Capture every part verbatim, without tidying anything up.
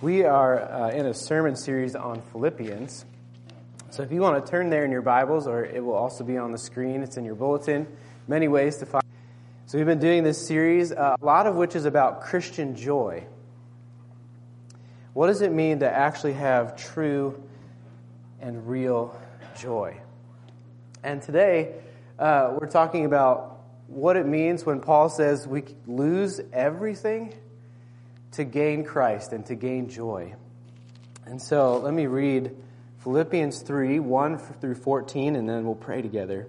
We are uh, in a sermon series on Philippians. So if you want to turn there in your Bibles, or it will also be on the screen, it's in your bulletin, many ways to find. So we've been doing this series, uh, a lot of which is about Christian joy. What does it mean to actually have true and real joy? And today, uh, we're talking about what it means when Paul says we lose everything to gain Christ and to gain joy. And so let me read Philippians three, one through fourteen, and then we'll pray together.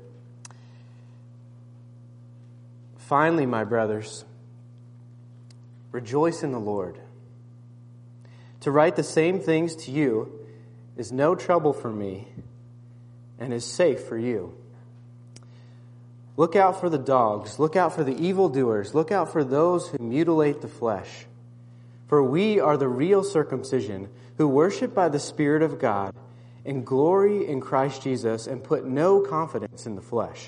Finally, my brothers, rejoice in the Lord. To write the same things to you is no trouble for me and is safe for you. Look out for the dogs, look out for the evildoers, look out for those who mutilate the flesh. For we are the real circumcision, who worship by the Spirit of God, and glory in Christ Jesus, and put no confidence in the flesh.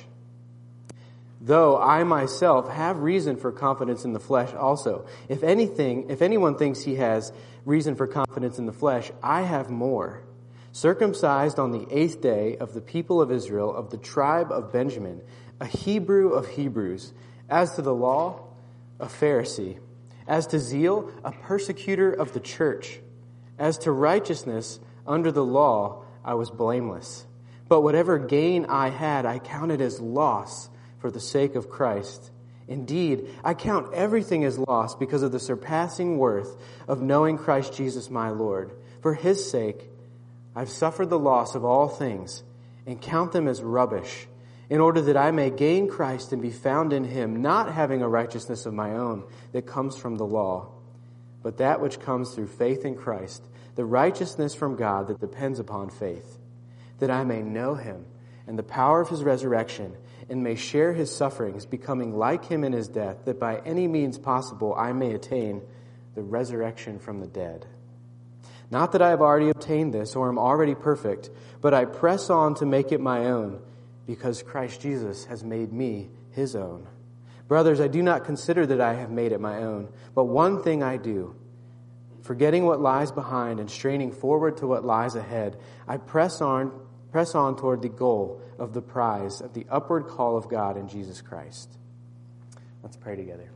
Though I myself have reason for confidence in the flesh also. If anything, if anyone thinks he has reason for confidence in the flesh, I have more. Circumcised on the eighth day of the people of Israel, of the tribe of Benjamin, a Hebrew of Hebrews, as to the law, a Pharisee, as to zeal, a persecutor of the church, as to righteousness under the law, I was blameless. But whatever gain I had, I counted as loss for the sake of Christ. Indeed, I count everything as loss because of the surpassing worth of knowing Christ Jesus my Lord. For his sake, I've suffered the loss of all things and count them as rubbish, in order that I may gain Christ and be found in him, not having a righteousness of my own that comes from the law, but that which comes through faith in Christ, the righteousness from God that depends upon faith, that I may know him and the power of his resurrection, and may share his sufferings, becoming like him in his death, that by any means possible I may attain the resurrection from the dead. Not that I have already obtained this or am already perfect, but I press on to make it my own, because Christ Jesus has made me his own. Brothers, I do not consider that I have made it my own, but one thing I do, forgetting what lies behind and straining forward to what lies ahead, I press on, press on toward the goal of the prize of the upward call of God in Jesus Christ. Let's pray together.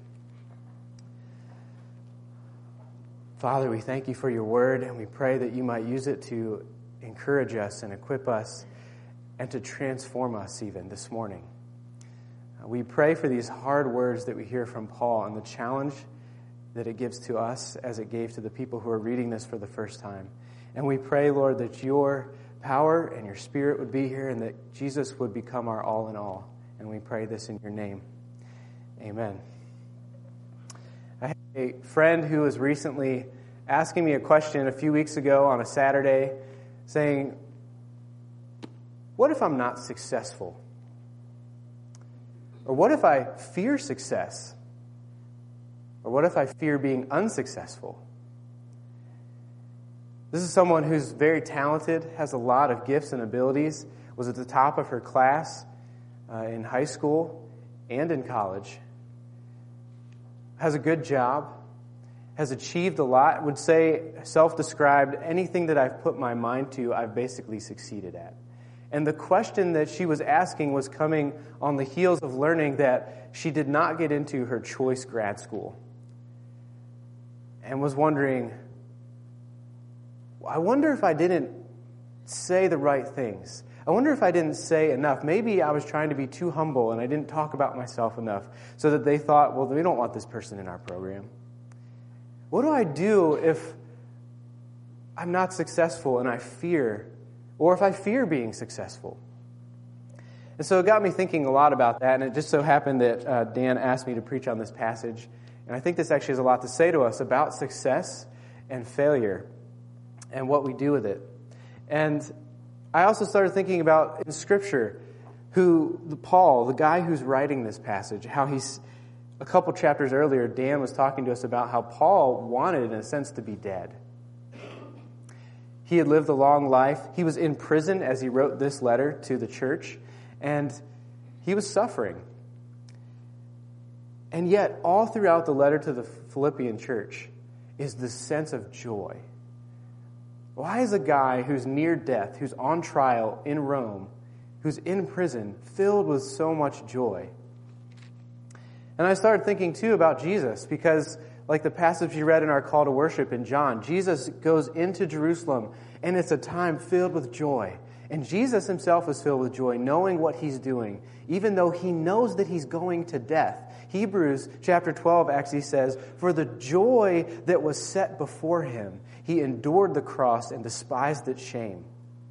Father, we thank you for your word, and we pray that you might use it to encourage us and equip us and to transform us even this morning. Uh, we pray for these hard words that we hear from Paul and the challenge that it gives to us as it gave to the people who are reading this for the first time. And we pray, Lord, that your power and your Spirit would be here and that Jesus would become our all in all. And we pray this in your name. Amen. I had a friend who was recently asking me a question a few weeks ago on a Saturday, saying, what if I'm not successful? Or what if I fear success? Or what if I fear being unsuccessful? This is someone who's very talented, has a lot of gifts and abilities, was at the top of her class uh, in high school and in college, has a good job, has achieved a lot, would say, self-described, anything that I've put my mind to, I've basically succeeded at. And the question that she was asking was coming on the heels of learning that she did not get into her choice grad school. And was wondering, I wonder if I didn't say the right things. I wonder if I didn't say enough. Maybe I was trying to be too humble and I didn't talk about myself enough so that they thought, well, we don't want this person in our program. What do I do if I'm not successful and I fear, or if I fear being successful? And so it got me thinking a lot about that, and it just so happened that uh, Dan asked me to preach on this passage. And I think this actually has a lot to say to us about success and failure and what we do with it. And I also started thinking about in Scripture who the Paul, the guy who's writing this passage, how he's, a couple chapters earlier, Dan was talking to us about how Paul wanted, in a sense, to be dead. He had lived a long life. He was in prison as he wrote this letter to the church, and he was suffering. And yet, all throughout the letter to the Philippian church is this sense of joy Why is a guy who's near death, who's on trial in Rome, who's in prison, filled with so much joy? And I started thinking, too, about Jesus, because like the passage we read in our call to worship in John, Jesus goes into Jerusalem, and it's a time filled with joy. And Jesus himself is filled with joy, knowing what he's doing, even though he knows that he's going to death. Hebrews chapter twelve actually says, "For the joy that was set before him, he endured the cross and despised its shame."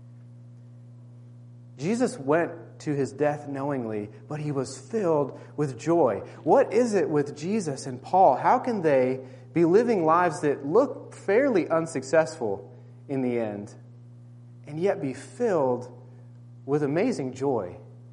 Jesus went to his death knowingly, but he was filled with joy. What is it with Jesus and Paul? How can they be living lives that look fairly unsuccessful in the end, and yet be filled with amazing joy?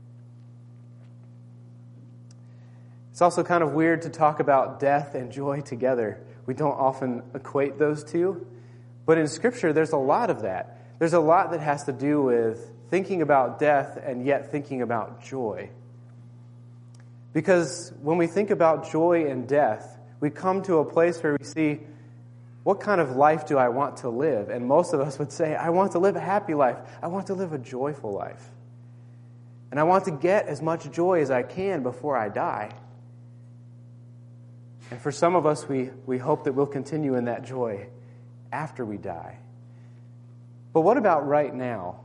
It's also kind of weird to talk about death and joy together. We don't often equate those two. But in Scripture, there's a lot of that. There's a lot that has to do with thinking about death and yet thinking about joy. Because when we think about joy and death, we come to a place where we see, what kind of life do I want to live? And most of us would say, I want to live a happy life. I want to live a joyful life. And I want to get as much joy as I can before I die. And for some of us, we, we hope that we'll continue in that joy after we die. But what about right now?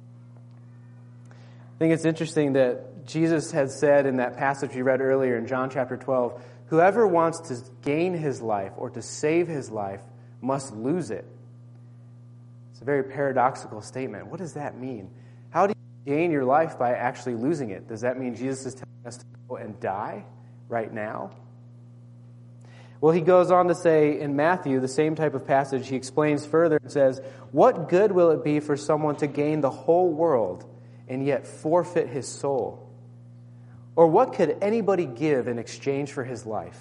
I think it's interesting that Jesus had said in that passage we read earlier in John chapter twelve, whoever wants to gain his life or to save his life must lose it. It's a very paradoxical statement. What does that mean? How do you gain your life by actually losing it? Does that mean Jesus is telling us to go and die right now? Well, he goes on to say in Matthew, the same type of passage, he explains further and says, "What good will it be for someone to gain the whole world and yet forfeit his soul? Or what could anybody give in exchange for his life?"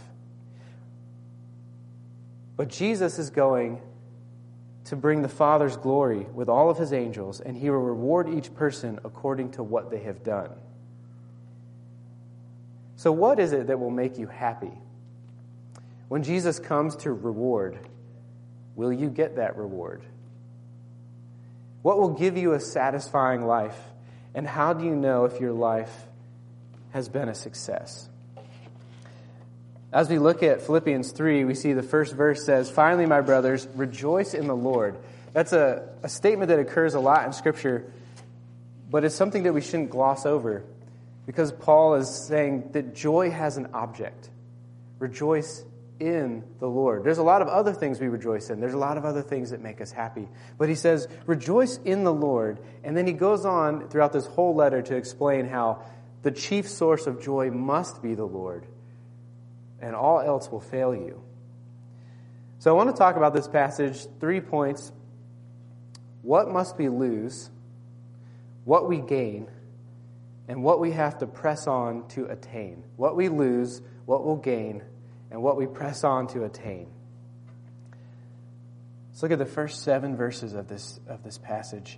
But Jesus is going to bring the Father's glory with all of his angels, and he will reward each person according to what they have done. So what is it that will make you happy? When Jesus comes to reward, will you get that reward? What will give you a satisfying life? And how do you know if your life has been a success? As we look at Philippians three, we see the first verse says, "Finally, my brothers, rejoice in the Lord." That's a, a statement that occurs a lot in Scripture, but it's something that we shouldn't gloss over, because Paul is saying that joy has an object. Rejoice in the Lord. There's a lot of other things we rejoice in. There's a lot of other things that make us happy. But he says, rejoice in the Lord. And then he goes on throughout this whole letter to explain how the chief source of joy must be the Lord, and all else will fail you. So I want to talk about this passage, three points. What must we lose? What we gain? And what we have to press on to attain. What we lose, what we'll gain, and what we press on to attain. Let's look at the first seven verses of this of this passage.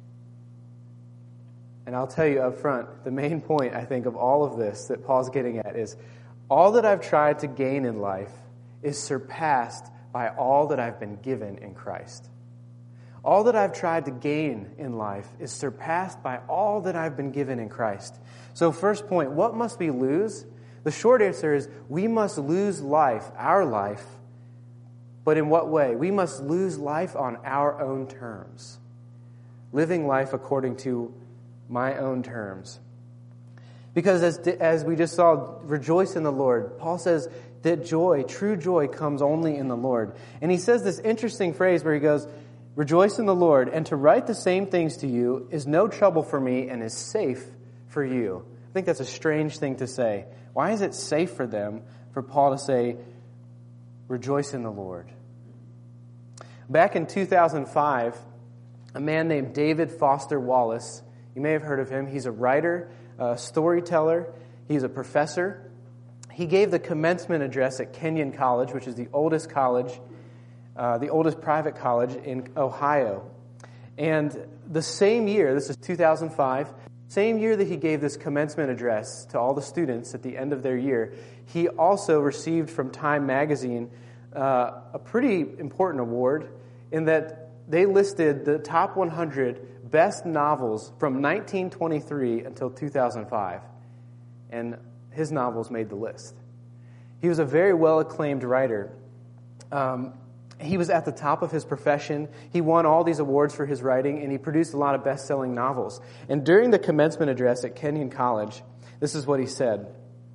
And I'll tell you up front, the main point, I think, of all of this that Paul's getting at is, all that I've tried to gain in life is surpassed by all that I've been given in Christ. All that I've tried to gain in life is surpassed by all that I've been given in Christ. So first point, what must we lose? The short answer is, we must lose life, our life. But in what way? We must lose life on our own terms. Living life according to my own terms. Because as, as we just saw, rejoice in the Lord. Paul says that joy, true joy, comes only in the Lord. And he says this interesting phrase where he goes, rejoice in the Lord, and to write the same things to you is no trouble for me and is safe for you. I think that's a strange thing to say. Why is it safe for them, for Paul to say, rejoice in the Lord? Back in two thousand five, a man named David Foster Wallace, you may have heard of him. He's a writer, a storyteller. He's a professor. He gave the commencement address at Kenyon College, which is the oldest college, uh, the oldest private college in Ohio. And the same year, this is two thousand five, same year that he gave this commencement address to all the students at the end of their year, he also received from Time magazine uh, a pretty important award in that they listed the top one hundred best novels from nineteen twenty-three until two thousand five. And his novels made the list. He was a very well-acclaimed writer. Um, he was at the top of his profession. He won all these awards for his writing, and he produced a lot of best-selling novels. And during the commencement address at Kenyon College, this is what he said.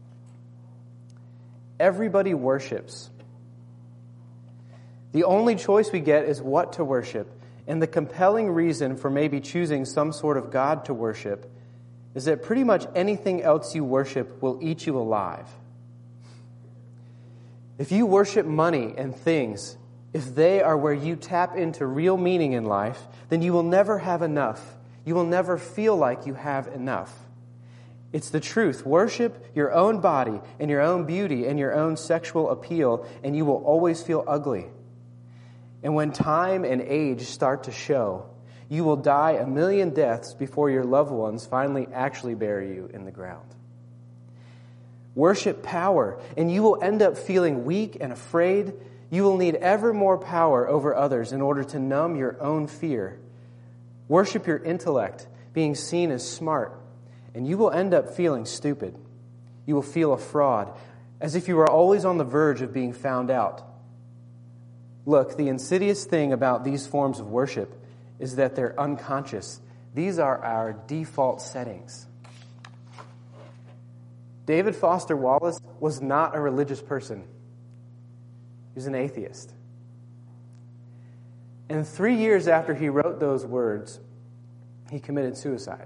Everybody worships. The only choice we get is what to worship, and the compelling reason for maybe choosing some sort of God to worship is that pretty much anything else you worship will eat you alive. If you worship money and things, if they are where you tap into real meaning in life, then you will never have enough. You will never feel like you have enough. It's the truth. Worship your own body and your own beauty and your own sexual appeal, and you will always feel ugly. And when time and age start to show, you will die a million deaths before your loved ones finally actually bury you in the ground. Worship power, and you will end up feeling weak and afraid. You will need ever more power over others in order to numb your own fear. Worship your intellect, being seen as smart, and you will end up feeling stupid. You will feel a fraud, as if you were always on the verge of being found out. Look, the insidious thing about these forms of worship is that they're unconscious. These are our default settings. David Foster Wallace was not a religious person. He was an atheist. And three years after he wrote those words, he committed suicide.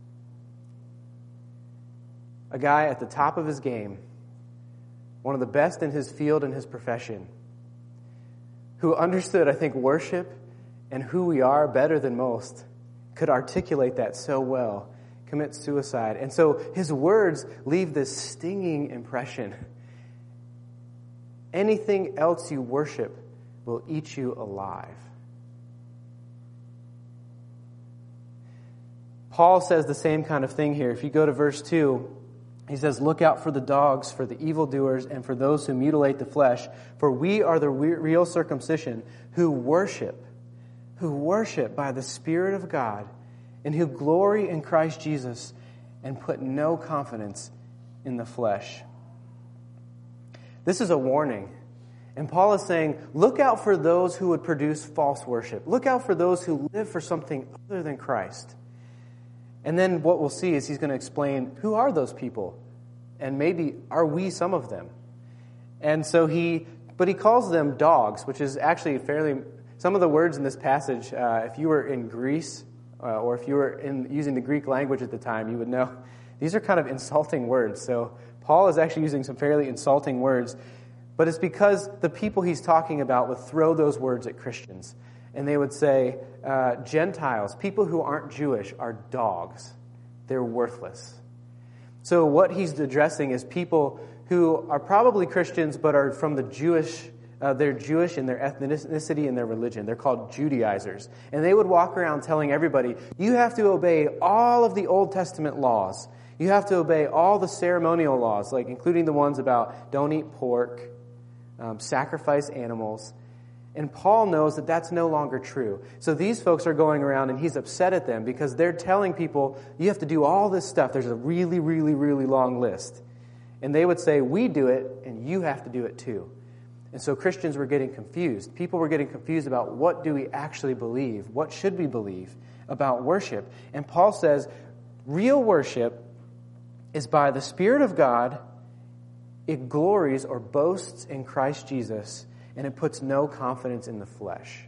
A guy at the top of his game, one of the best in his field and his profession, who understood, I think, worship and who we are better than most, could articulate that so well, commit suicide. And so his words leave this stinging impression. Anything else you worship will eat you alive. Paul says the same kind of thing here. If you go to verse two, he says, "Look out for the dogs, for the evildoers, and for those who mutilate the flesh, for we are the real circumcision, who worship, who worship by the Spirit of God, and who glory in Christ Jesus, and put no confidence in the flesh." This is a warning. And Paul is saying, look out for those who would produce false worship. Look out for those who live for something other than Christ. And then what we'll see is he's going to explain, who are those people? And maybe are we some of them? And so he, but he calls them dogs, which is actually fairly, some of the words in this passage, uh, if you were in Greece, uh, or if you were in using the Greek language at the time, you would know these are kind of insulting words. So Paul is actually using some fairly insulting words, but it's because the people he's talking about would throw those words at Christians. And they would say, uh, Gentiles, people who aren't Jewish, are dogs. They're worthless. So what he's addressing is people who are probably Christians, but are from the Jewish, uh, they're Jewish in their ethnicity and their religion. They're called Judaizers. And they would walk around telling everybody, you have to obey all of the Old Testament laws. You have to obey all the ceremonial laws, like including the ones about don't eat pork, um, sacrifice animals. And Paul knows that that's no longer true. So these folks are going around and he's upset at them because they're telling people, you have to do all this stuff. There's a really, really, really long list. And they would say, we do it and you have to do it too. And so Christians were getting confused. People were getting confused about what do we actually believe? What should we believe about worship? And Paul says, real worship is by the Spirit of God. It glories or boasts in Christ Jesus, and it puts no confidence in the flesh.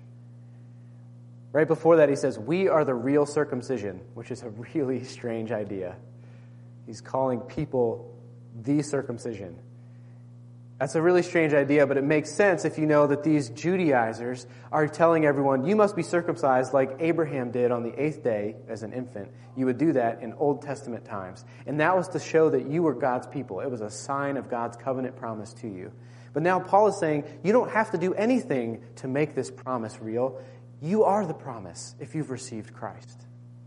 Right before that, he says, we are the real circumcision, which is a really strange idea. He's calling people the circumcision. That's a really strange idea, but it makes sense if you know that these Judaizers are telling everyone, you must be circumcised like Abraham did on the eighth day as an infant. You would do that in Old Testament times. And that was to show that you were God's people. It was a sign of God's covenant promise to you. But now Paul is saying, you don't have to do anything to make this promise real. You are the promise if you've received Christ.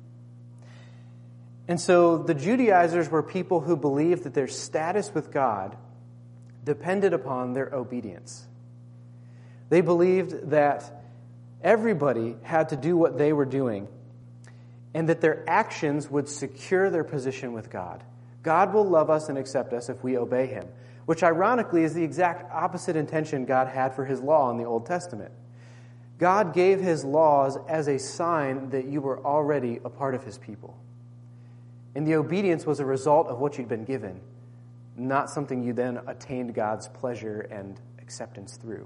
And so the Judaizers were people who believed that their status with God depended upon their obedience. They believed that everybody had to do what they were doing, and that their actions would secure their position with God. God will love us and accept us if we obey him, which ironically is the exact opposite intention God had for his law in the Old Testament. God gave his laws as a sign that you were already a part of his people. And the obedience was a result of what you'd been given, not something you then attained God's pleasure and acceptance through.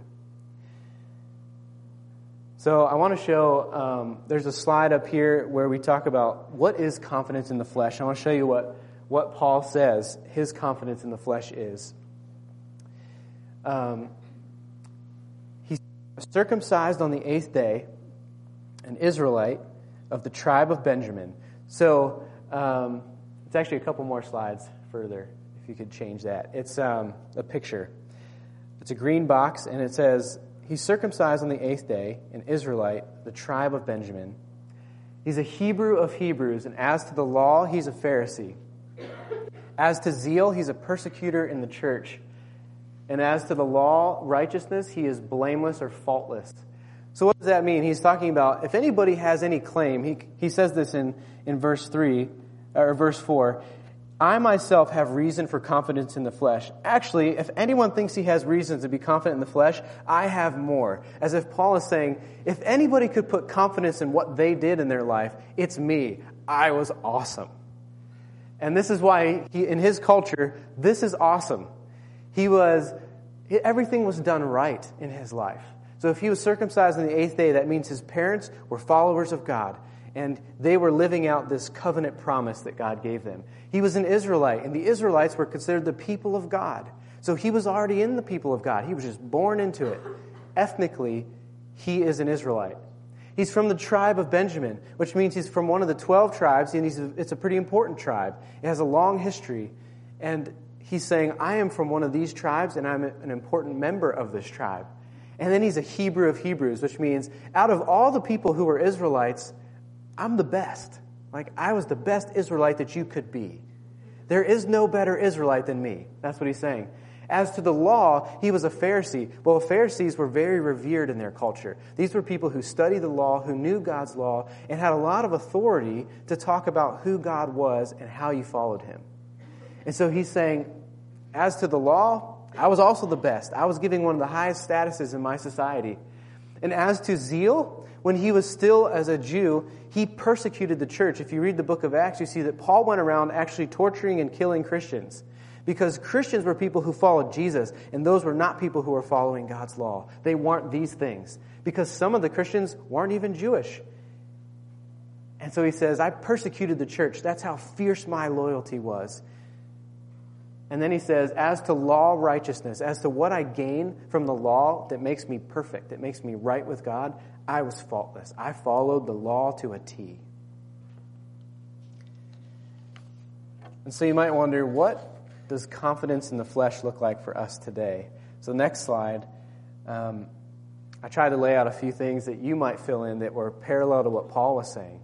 So I want to show, um, there's a slide up here where we talk about what is confidence in the flesh. I want to show you what, what Paul says his confidence in the flesh is. Um, he's circumcised on the eighth day, an Israelite of the tribe of Benjamin. So um, it's actually a couple more slides further, if you could change that. It's um, a picture. It's a green box, and it says, he's circumcised on the eighth day, an Israelite, the tribe of Benjamin. He's a Hebrew of Hebrews, and as to the law, he's a Pharisee. As to zeal, he's a persecutor in the church. And as to the law, righteousness, he is blameless or faultless. So what does that mean? He's talking about, if anybody has any claim, he he says this in, in verse three, or verse four, I myself have reason for confidence in the flesh. Actually, if anyone thinks he has reason to be confident in the flesh, I have more. As if Paul is saying, if anybody could put confidence in what they did in their life, it's me. I was awesome. And this is why, he, in his culture, this is awesome. He was, everything was done right in his life. So if he was circumcised on the eighth day, that means his parents were followers of God. And they were living out this covenant promise that God gave them. He was an Israelite, and the Israelites were considered the people of God. So he was already in the people of God. He was just born into it. Ethnically, he is an Israelite. He's from the tribe of Benjamin, which means he's from one of the twelve tribes, and he's a, it's a pretty important tribe. It has a long history. And he's saying, I am from one of these tribes, and I'm an important member of this tribe. And then he's a Hebrew of Hebrews, which means out of all the people who were Israelites, I'm the best. Like, I was the best Israelite that you could be. There is no better Israelite than me. That's what he's saying. As to the law, he was a Pharisee. Well, Pharisees were very revered in their culture. These were people who studied the law, who knew God's law, and had a lot of authority to talk about who God was and how you followed him. And so he's saying, as to the law, I was also the best. I was giving one of the highest statuses in my society. And as to zeal, when he was still as a Jew, he persecuted the church. If you read the book of Acts, you see that Paul went around actually torturing and killing Christians. Because Christians were people who followed Jesus, and those were not people who were following God's law. They weren't these things. Because some of the Christians weren't even Jewish. And so he says, I persecuted the church. That's how fierce my loyalty was. And then he says, as to law righteousness, as to what I gain from the law that makes me perfect, that makes me right with God, I was faultless. I followed the law to a T. And so you might wonder, what does confidence in the flesh look like for us today? So next slide, um, I tried to lay out a few things that you might fill in that were parallel to what Paul was saying.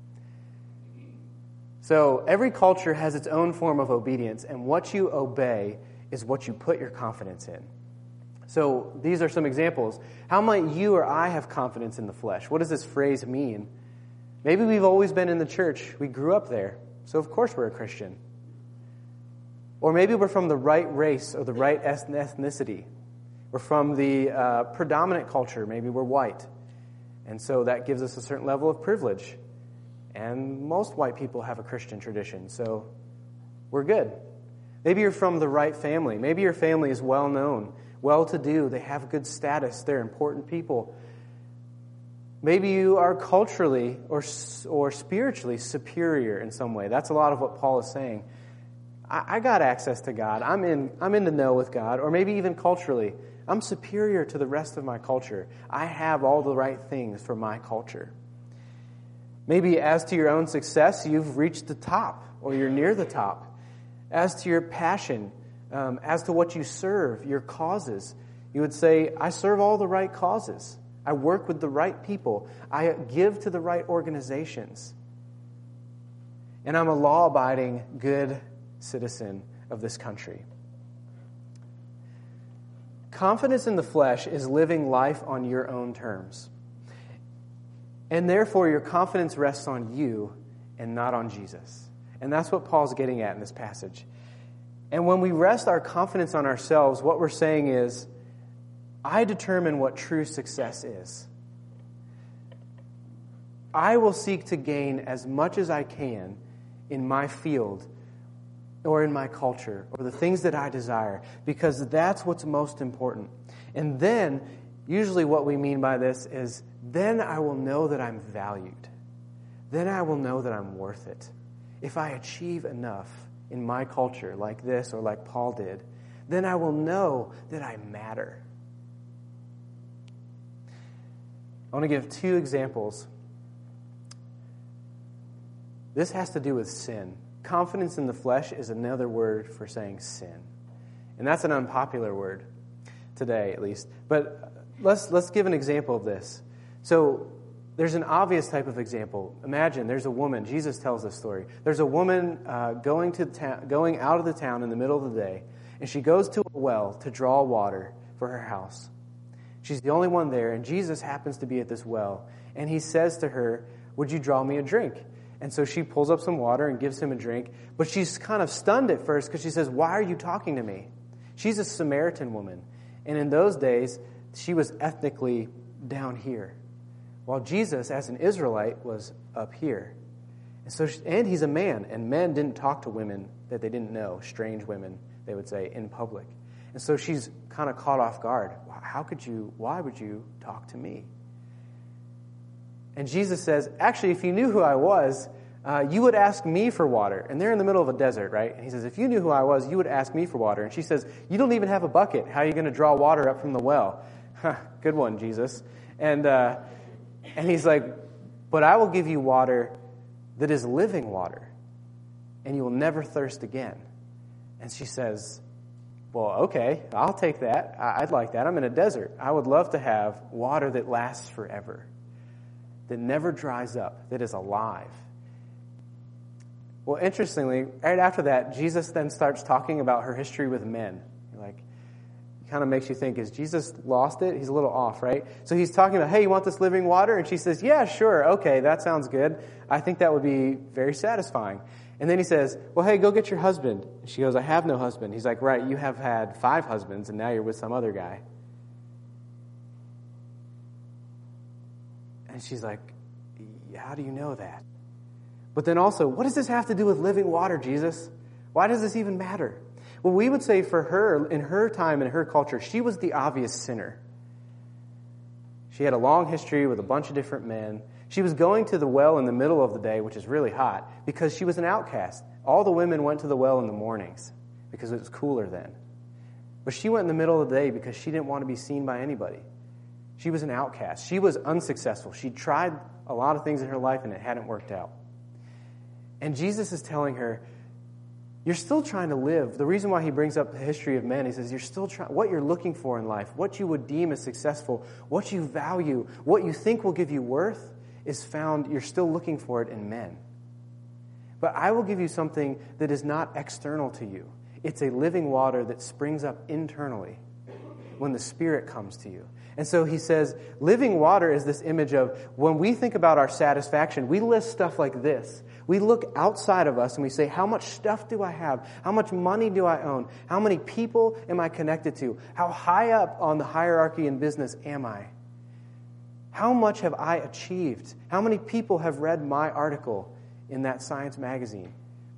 So every culture has its own form of obedience, and what you obey is what you put your confidence in. So these are some examples. How might you or I have confidence in the flesh? What does this phrase mean? Maybe we've always been in the church. We grew up there, so of course we're a Christian. Or maybe we're from the right race or the right ethnicity. We're from the uh, predominant culture. Maybe we're white. And so that gives us a certain level of privilege. And most white people have a Christian tradition, so we're good. Maybe you're from the right family. Maybe your family is well-known, well-to-do. They have good status. They're important people. Maybe you are culturally or or spiritually superior in some way. That's a lot of what Paul is saying. I, I got access to God. I'm in I'm in the know with God. Or maybe even culturally, I'm superior to the rest of my culture. I have all the right things for my culture. Maybe as to your own success, you've reached the top, or you're near the top. As to your passion, um, as to what you serve, your causes, you would say, I serve all the right causes. I work with the right people. I give to the right organizations. And I'm a law-abiding, good citizen of this country. Confidence in the flesh is living life on your own terms. And therefore, your confidence rests on you and not on Jesus. And that's what Paul's getting at in this passage. And when we rest our confidence on ourselves, what we're saying is, I determine what true success is. I will seek to gain as much as I can in my field or in my culture or the things that I desire, because that's what's most important. And then, usually what we mean by this is, then I will know that I'm valued. Then I will know that I'm worth it. If I achieve enough in my culture like this or like Paul did, then I will know that I matter. I want to give two examples. This has to do with sin. Confidence in the flesh is another word for saying sin. And that's an unpopular word today, at least. But let's let's give an example of this. So there's an obvious type of example. Imagine there's a woman. Jesus tells this story. There's a woman uh, going to ta- going out of the town in the middle of the day, and she goes to a well to draw water for her house. She's the only one there, and Jesus happens to be at this well, and he says to her, "Would you draw me a drink?" And so she pulls up some water and gives him a drink, but she's kind of stunned at first because she says, "Why are you talking to me?" She's a Samaritan woman, and in those days, she was ethnically down here, while Jesus, as an Israelite, was up here. And so, she, and he's a man, and men didn't talk to women that they didn't know, strange women, they would say, in public. And so she's kind of caught off guard. How could you, why would you talk to me? And Jesus says, actually, if you knew who I was, uh, you would ask me for water. And they're in the middle of a desert, right? And he says, if you knew who I was, you would ask me for water. And she says, you don't even have a bucket. How are you going to draw water up from the well? Huh, good one, Jesus. And uh, and he's like, but I will give you water that is living water, and you will never thirst again. And she says, well, okay, I'll take that. I'd like that. I'm in a desert. I would love to have water that lasts forever, that never dries up, that is alive. Well, interestingly, right after that, Jesus then starts talking about her history with men. Like, it kind of makes you think, is Jesus lost it? He's a little off, right? So he's talking about, hey, you want this living water? And she says, yeah, sure, okay, that sounds good. I think that would be very satisfying. And then he says, well, hey, go get your husband. And she goes, I have no husband. He's like, right, you have had five husbands, and now you're with some other guy. And she's like, how do you know that? But then also, what does this have to do with living water, Jesus? Why does this even matter? Well, we would say for her, in her time, in her culture, she was the obvious sinner. She had a long history with a bunch of different men. She was going to the well in the middle of the day, which is really hot, because she was an outcast. All the women went to the well in the mornings because it was cooler then. But she went in the middle of the day because she didn't want to be seen by anybody. She was an outcast. She was unsuccessful. She tried a lot of things in her life and it hadn't worked out. And Jesus is telling her, you're still trying to live. The reason why he brings up the history of men, he says, you're still trying, what you're looking for in life, what you would deem as successful, what you value, what you think will give you worth is found, you're still looking for it in men. But I will give you something that is not external to you. It's a living water that springs up internally when the Spirit comes to you. And so he says, living water is this image of when we think about our satisfaction, we list stuff like this. We look outside of us and we say, how much stuff do I have? How much money do I own? How many people am I connected to? How high up on the hierarchy in business am I? How much have I achieved? How many people have read my article in that Science magazine?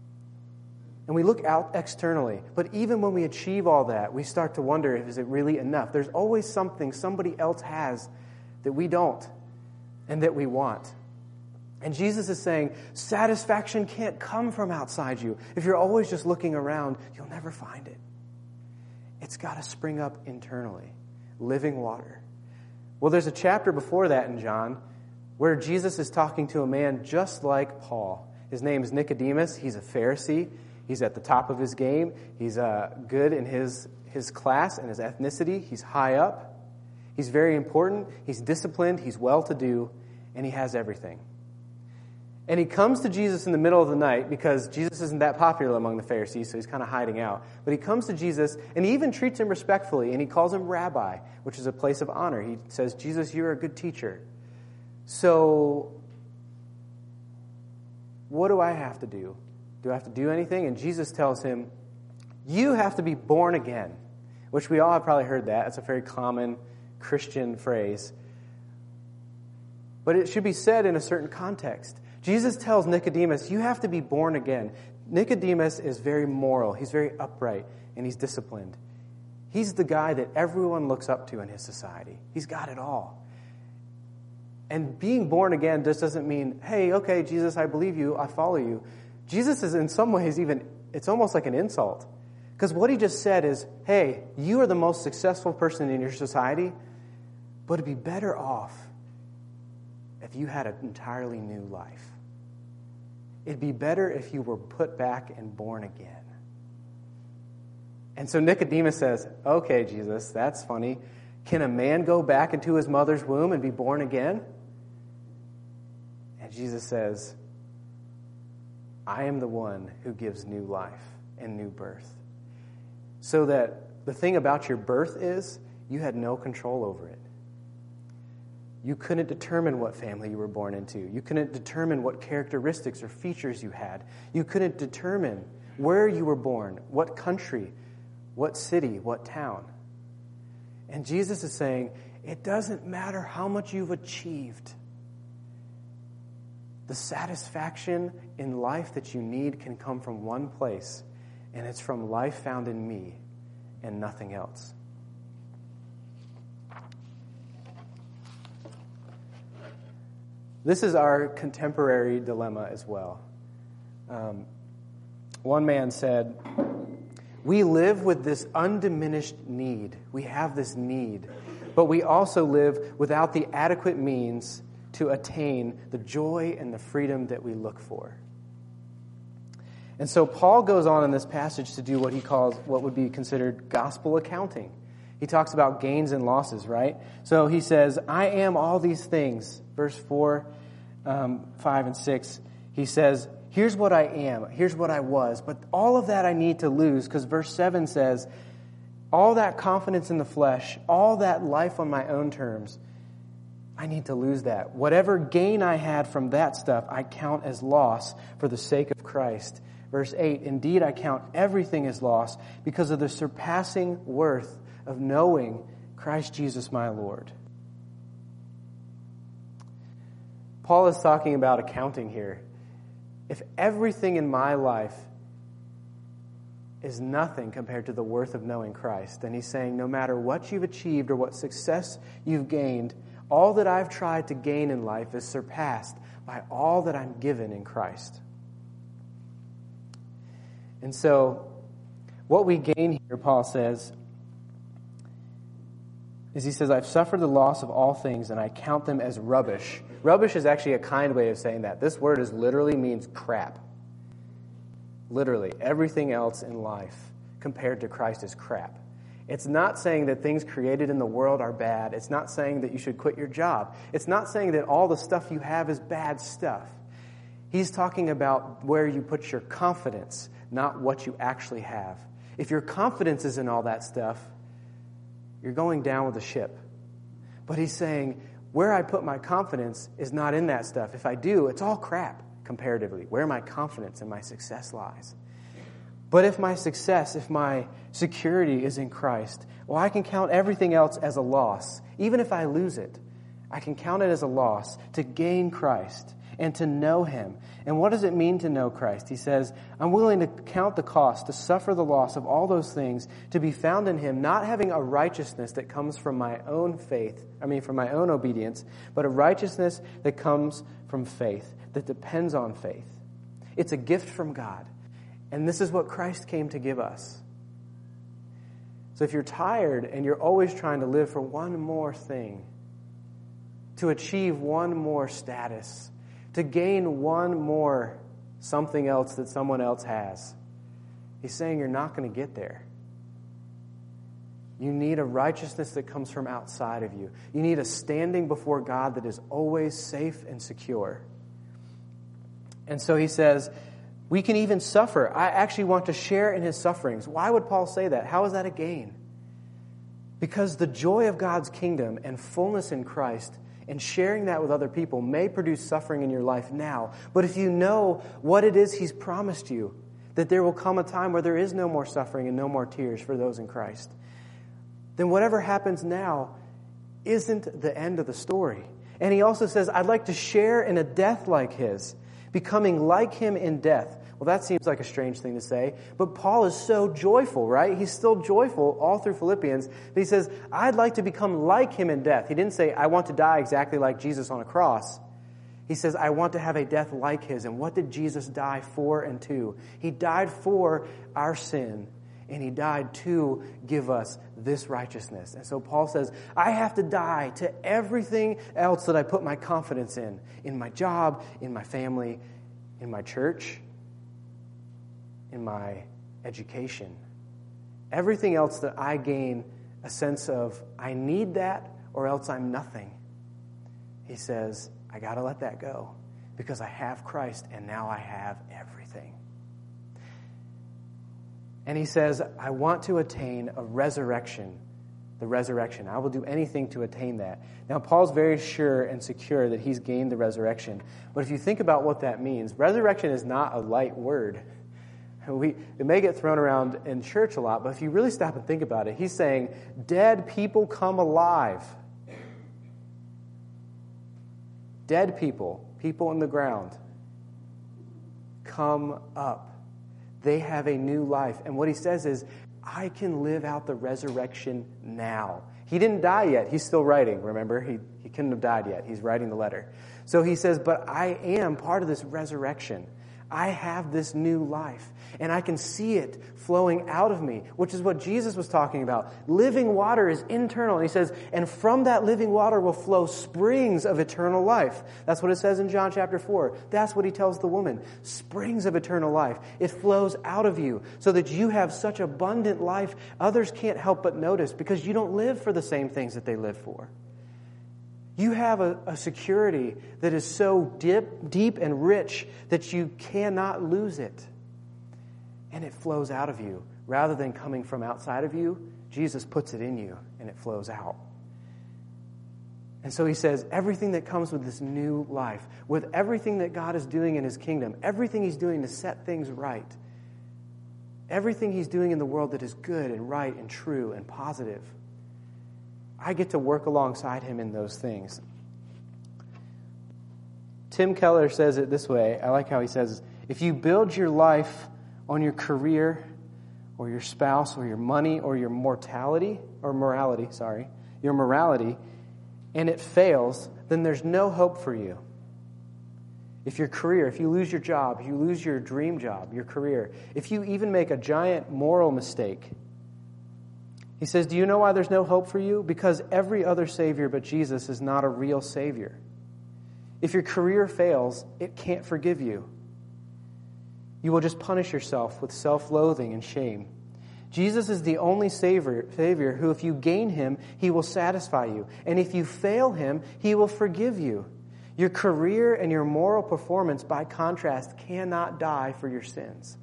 And we look out externally. But even when we achieve all that, we start to wonder, is it really enough? There's always something somebody else has that we don't and that we want. And Jesus is saying, satisfaction can't come from outside you. If you're always just looking around, you'll never find it. It's got to spring up internally. Living water. Well, there's a chapter before that in John where Jesus is talking to a man just like Paul. His name is Nicodemus. He's a Pharisee. He's at the top of his game. He's uh, good in his, his class and his ethnicity. He's high up. He's very important. He's disciplined. He's well-to-do. And he has everything. And he comes to Jesus in the middle of the night because Jesus isn't that popular among the Pharisees, so he's kind of hiding out. But he comes to Jesus, and he even treats him respectfully, and he calls him rabbi, which is a place of honor. He says, Jesus, you're a good teacher. So, what do I have to do? Do I have to do anything? And Jesus tells him, you have to be born again, which we all have probably heard that. It's a very common Christian phrase. But it should be said in a certain context. Jesus tells Nicodemus, you have to be born again. Nicodemus is very moral. He's very upright, and he's disciplined. He's the guy that everyone looks up to in his society. He's got it all. And being born again just doesn't mean, hey, okay, Jesus, I believe you, I follow you. Jesus is in some ways even, it's almost like an insult. Because what he just said is, hey, you are the most successful person in your society, but it'd be better off if you had an entirely new life. It'd be better if you were put back and born again. And so Nicodemus says, okay, Jesus, that's funny. Can a man go back into his mother's womb and be born again? And Jesus says, I am the one who gives new life and new birth. So that the thing about your birth is you had no control over it. You couldn't determine what family you were born into. You couldn't determine what characteristics or features you had. You couldn't determine where you were born, what country, what city, what town. And Jesus is saying, it doesn't matter how much you've achieved. The satisfaction in life that you need can come from one place, and it's from life found in me and nothing else. This is our contemporary dilemma as well. Um, one man said, we live with this undiminished need. We have this need, but we also live without the adequate means to attain the joy and the freedom that we look for. And so Paul goes on in this passage to do what he calls, what would be considered gospel accounting. He talks about gains and losses, right? So he says, I am all these things. Verse four, um, five, and six, he says, here's what I am, here's what I was, but all of that I need to lose, because verse seven says, all that confidence in the flesh, all that life on my own terms, I need to lose that. Whatever gain I had from that stuff, I count as loss for the sake of Christ. Verse eight, indeed I count everything as loss because of the surpassing worth of knowing Christ Jesus my Lord. Paul is talking about accounting here. If everything in my life is nothing compared to the worth of knowing Christ, then he's saying no matter what you've achieved or what success you've gained, all that I've tried to gain in life is surpassed by all that I'm given in Christ. And so, what we gain here, Paul says, is he says, I've suffered the loss of all things and I count them as rubbish. Rubbish is actually a kind way of saying that. This word is literally means crap. Literally, everything else in life compared to Christ is crap. It's not saying that things created in the world are bad. It's not saying that you should quit your job. It's not saying that all the stuff you have is bad stuff. He's talking about where you put your confidence, not what you actually have. If your confidence is in all that stuff, you're going down with the ship. But he's saying, where I put my confidence is not in that stuff. If I do, it's all crap comparatively, where my confidence and my success lies. But if my success, if my security is in Christ, well, I can count everything else as a loss. Even if I lose it, I can count it as a loss to gain Christ and to know Him. And what does it mean to know Christ? He says, I'm willing to count the cost, to suffer the loss of all those things, to be found in Him, not having a righteousness that comes from my own faith, I mean from my own obedience, but a righteousness that comes from faith, that depends on faith. It's a gift from God. And this is what Christ came to give us. So if you're tired and you're always trying to live for one more thing, to achieve one more status, to gain one more something else that someone else has, he's saying you're not going to get there. You need a righteousness that comes from outside of you. You need a standing before God that is always safe and secure. And so he says, we can even suffer. I actually want to share in His sufferings. Why would Paul say that? How is that a gain? Because the joy of God's kingdom and fullness in Christ And sharing that with other people may produce suffering in your life now. But if you know what it is He's promised you, that there will come a time where there is no more suffering and no more tears for those in Christ, then whatever happens now isn't the end of the story. And He also says, I'd like to share in a death like His, becoming like Him in death. Well, that seems like a strange thing to say, but Paul is so joyful, right? He's still joyful all through Philippians. But he says, I'd like to become like Him in death. He didn't say, I want to die exactly like Jesus on a cross. He says, I want to have a death like His. And what did Jesus die for and to? He died for our sin, and He died to give us this righteousness. And so Paul says, I have to die to everything else that I put my confidence in, in my job, in my family, in my church, in my education. Everything else that I gain a sense of, I need that or else I'm nothing. He says, I got to let that go because I have Christ and now I have everything. And he says, I want to attain a resurrection, the resurrection. I will do anything to attain that. Now, Paul's very sure and secure that he's gained the resurrection. But if you think about what that means, resurrection is not a light word. We, it may get thrown around in church a lot, but if you really stop and think about it, he's saying, dead people come alive. Dead people, people in the ground, come up. They have a new life. And what he says is, I can live out the resurrection now. He didn't die yet. He's still writing, remember? He, he couldn't have died yet. He's writing the letter. So he says, but I am part of this resurrection. I have this new life, and I can see it flowing out of me, which is what Jesus was talking about. Living water is internal. And he says, and from that living water will flow springs of eternal life. That's what it says in John chapter four. That's what he tells the woman. Springs of eternal life. It flows out of you so that you have such abundant life, others can't help but notice because you don't live for the same things that they live for. You have a, a security that is so deep, deep and rich that you cannot lose it. And it flows out of you. Rather than coming from outside of you, Jesus puts it in you and it flows out. And so he says, everything that comes with this new life, with everything that God is doing in His kingdom, everything He's doing to set things right, everything He's doing in the world that is good and right and true and positive, I get to work alongside Him in those things. Tim Keller says it this way. I like how he says, if you build your life on your career or your spouse or your money or your mortality, or morality, sorry, your morality, and it fails, then there's no hope for you. If your career, if you lose your job, if you lose your dream job, your career, if you even make a giant moral mistake, he says, do you know why there's no hope for you? Because every other Savior but Jesus is not a real Savior. If your career fails, it can't forgive you. You will just punish yourself with self-loathing and shame. Jesus is the only Savior, Savior who, if you gain Him, He will satisfy you. And if you fail Him, He will forgive you. Your career and your moral performance, by contrast, cannot die for your sins.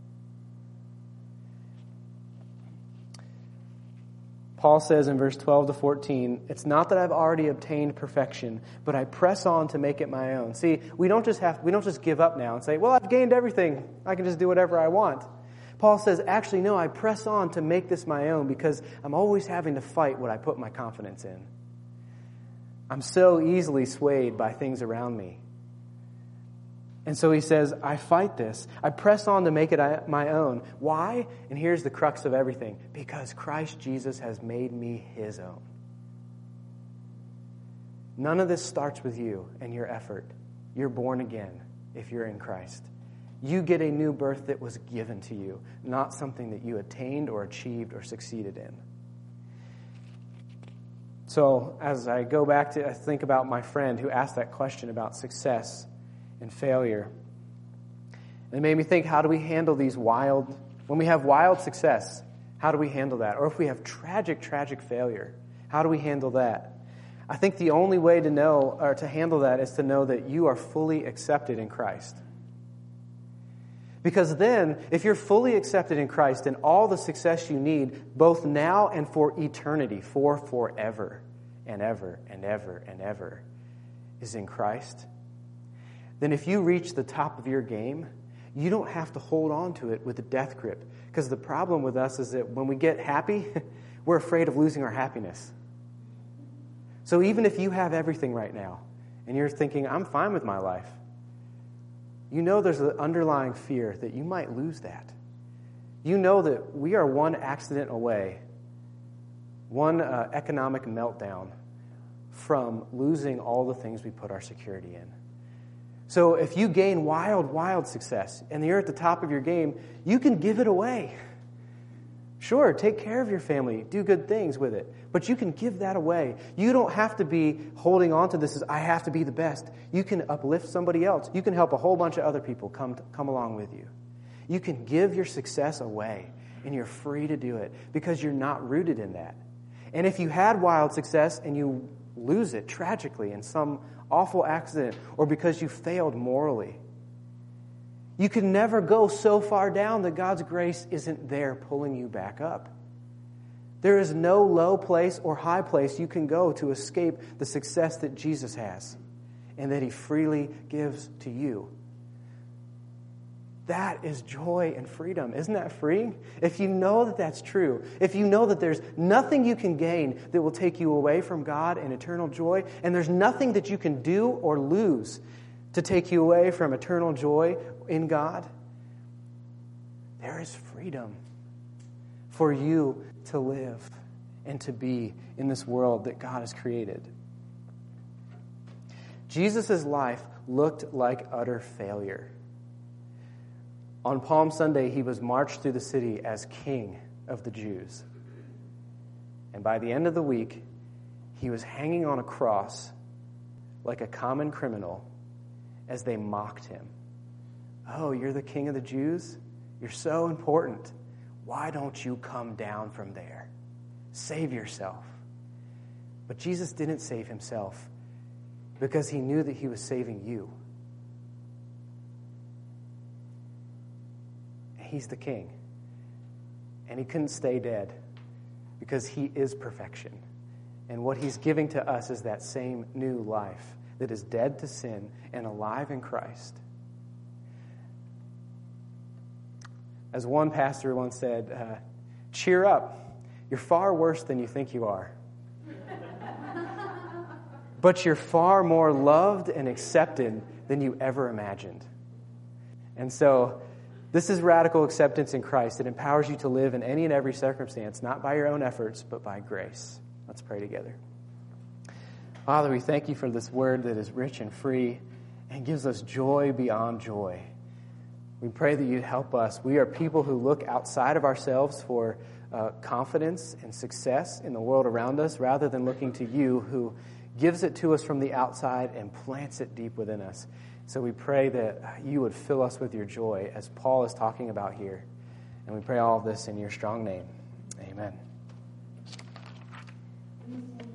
Paul says in verse twelve to fourteen, it's not that I've already obtained perfection, but I press on to make it my own. See, we don't just have, we don't just give up now and say, well, I've gained everything. I can just do whatever I want. Paul says, actually, no, I press on to make this my own because I'm always having to fight what I put my confidence in. I'm so easily swayed by things around me. And so he says, I fight this. I press on to make it my own. Why? And here's the crux of everything. Because Christ Jesus has made me His own. None of this starts with you and your effort. You're born again if you're in Christ. You get a new birth that was given to you, not something that you attained or achieved or succeeded in. So as I go back to I think about my friend who asked that question about success and failure, it made me think, how do we handle these wild, when we have wild success, how do we handle that? Or if we have tragic, tragic failure, how do we handle that? I think the only way to know, or to handle that, is to know that you are fully accepted in Christ. Because then, if you're fully accepted in Christ, then all the success you need, both now and for eternity, for forever, and ever and ever and ever is in Christ, then if you reach the top of your game, you don't have to hold on to it with a death grip. Because the problem with us is that when we get happy, we're afraid of losing our happiness. So even if you have everything right now, and you're thinking, I'm fine with my life, you know there's an underlying fear that you might lose that. You know that we are one accident away, one uh, economic meltdown from losing all the things we put our security in. So if you gain wild, wild success and you're at the top of your game, you can give it away. Sure, take care of your family, do good things with it, but you can give that away. You don't have to be holding on to this as, I have to be the best. You can uplift somebody else. You can help a whole bunch of other people come to, come along with you. You can give your success away, and you're free to do it because you're not rooted in that. And if you had wild success and you lose it tragically in some awful accident or because you failed morally, you can never go so far down that God's grace isn't there pulling you back up. There is no low place or high place you can go to escape the success that Jesus has and that he freely gives to you. That is joy and freedom. Isn't that freeing? If you know that that's true, if you know that there's nothing you can gain that will take you away from God and eternal joy, and there's nothing that you can do or lose to take you away from eternal joy in God, there is freedom for you to live and to be in this world that God has created. Jesus' life looked like utter failure. On Palm Sunday, he was marched through the city as king of the Jews. And by the end of the week, he was hanging on a cross like a common criminal as they mocked him. Oh, you're the king of the Jews? You're so important. Why don't you come down from there? Save yourself. But Jesus didn't save himself because he knew that he was saving you. He's the king. And he couldn't stay dead because he is perfection. And what he's giving to us is that same new life that is dead to sin and alive in Christ. As one pastor once said, uh, cheer up. You're far worse than you think you are. But you're far more loved and accepted than you ever imagined. And so this is radical acceptance in Christ. It empowers you to live in any and every circumstance, not by your own efforts, but by grace. Let's pray together. Father, we thank you for this word that is rich and free and gives us joy beyond joy. We pray that you'd help us. We are people who look outside of ourselves for uh, confidence and success in the world around us rather than looking to you who gives it to us from the outside and plants it deep within us. So we pray that you would fill us with your joy as Paul is talking about here. And we pray all of this in your strong name. Amen.